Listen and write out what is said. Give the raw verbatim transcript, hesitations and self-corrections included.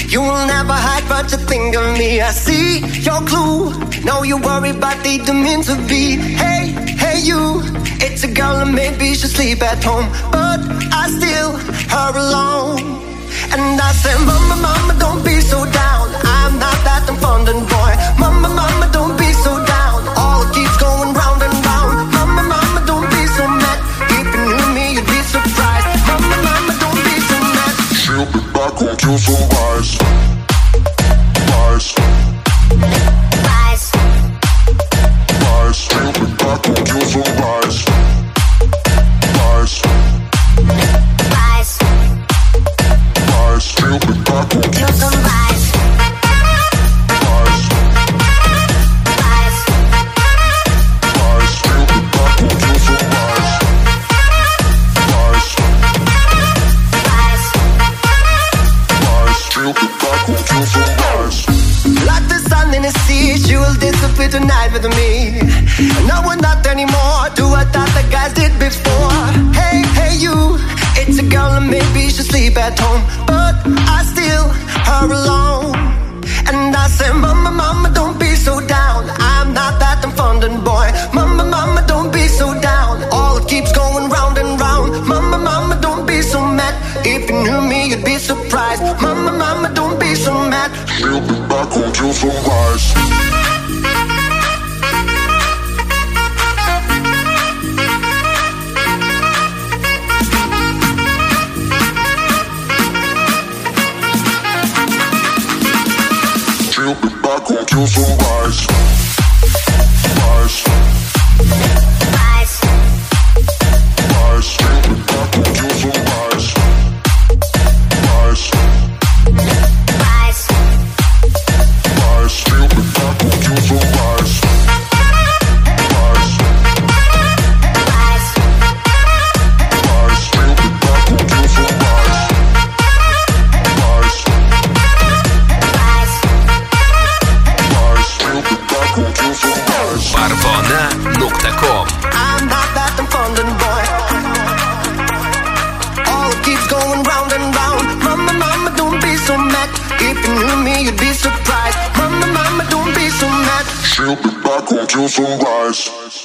You will never hide what you think of me. I see your clue. Know you worry, but they don't mean to be. Hey, hey you. It's a girl and maybe she sleep at home, but I still her alone. And I say, mama, mama, don't be so down. I'm not that abundant boy. Mama, mama, don't be so down. All keeps going round and round. Mama, mama, don't be so mad. If you knew me, you'd be surprised. Mama, mama, don't be so mad. She'll be back on till sunrise. Rise. Rise. Rise. She'll be back on till sunrise. Rise. Rise. Rise. She'll be back on Till sunrise. Rise. Rise. Rise. She'll be back on till sunrise. Rise. Rise. Rise. She'll be back on till sunrise. Like the sun in the sea, she will disappear tonight with me. No, we're not anymore. Do what other guys did before. Hey, hey you. It's a girl and maybe she sleep at home, but I still her alone. And I say, mama, mama, don't be so down. I'm not that abundant boy. Mama, mama, don't be so down. All keeps going round and round. Mama, mama, don't be so mad. If you knew me, you'd be surprised. Mama, mama, don't be so mad. She'll be back on till sunrise. She'll be back on till sunrise. Rise. Rise. Rise. She'll be back on till sunrise. Rise. Rise. Rise. She'll be back on till sunrise. Rise. Rise. Rise. She'll be back on till sunrise. Rise. Rise. Rise. She'll be back on till sunrise. Parvona nuqta com. I'm not that abundant boy. All keeps going round and round. Mama, mama, don't be so mad. If you knew me, you'd be surprised. Mama, mama, don't be so mad. She'll be back on till sunrise.